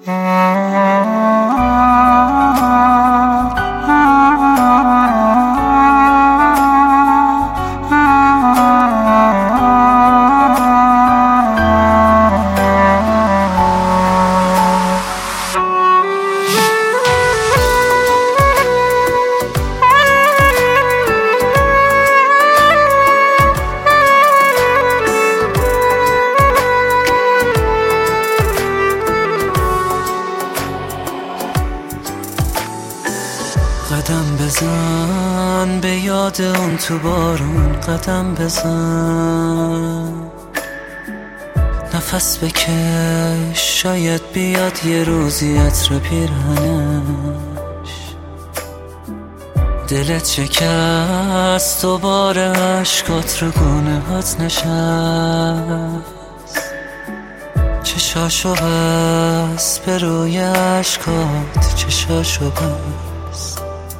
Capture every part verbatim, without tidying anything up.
قدم بزن به یاد اون تو بارون، قدم بزن نفس بکش، شاید بیاد یه روزی عطر پیرهنش. دلت شکست دوباره عشقات رو گونه هات نشست، چشاشو بس به روی عشقات، چشاشو بس.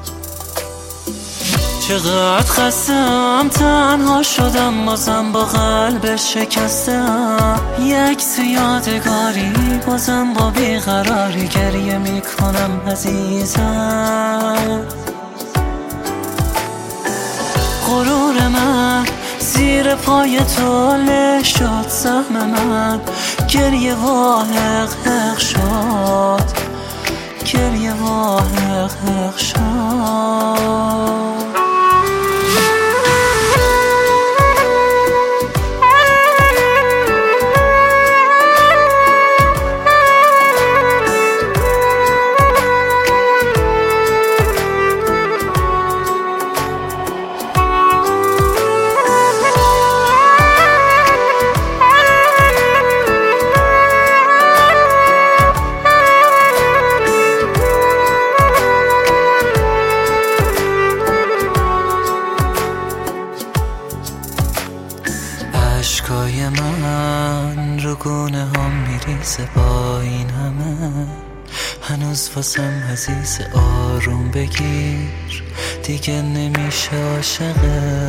چقدر خستم تنها شدم، بازم با قلب شکستم، یک یادگاری بازم با بیقراری گریه میکنم عزیزم. غرور من زیر پای تو له شد، سهم من گریه و حق حق شد، گریه و حق حق شد. عشقای من رو گونه هم میریزه، با این همه هنوز واسم عزیز. آروم بگیر دیگه نمیشه عاشقت،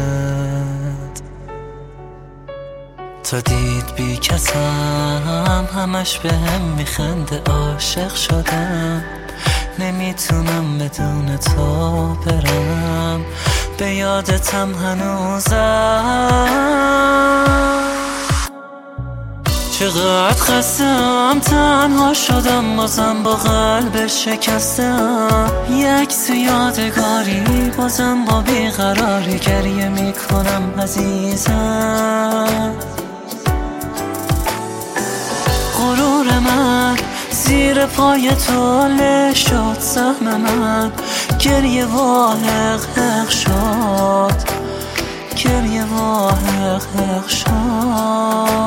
تا دید بی کسم همش به هم میخنده. عاشق شدم نمیتونم بدون تو برم، به یادتم هنوزم. چقدر خستم تنها شدم، بازم با قلب شکستم، یک یادگاری بازم با بیقراری گریه میکنم عزیزم. غرور من زیر پای تو له شد، سهم من گریه و حق حق شد، گریه و حق حق شد.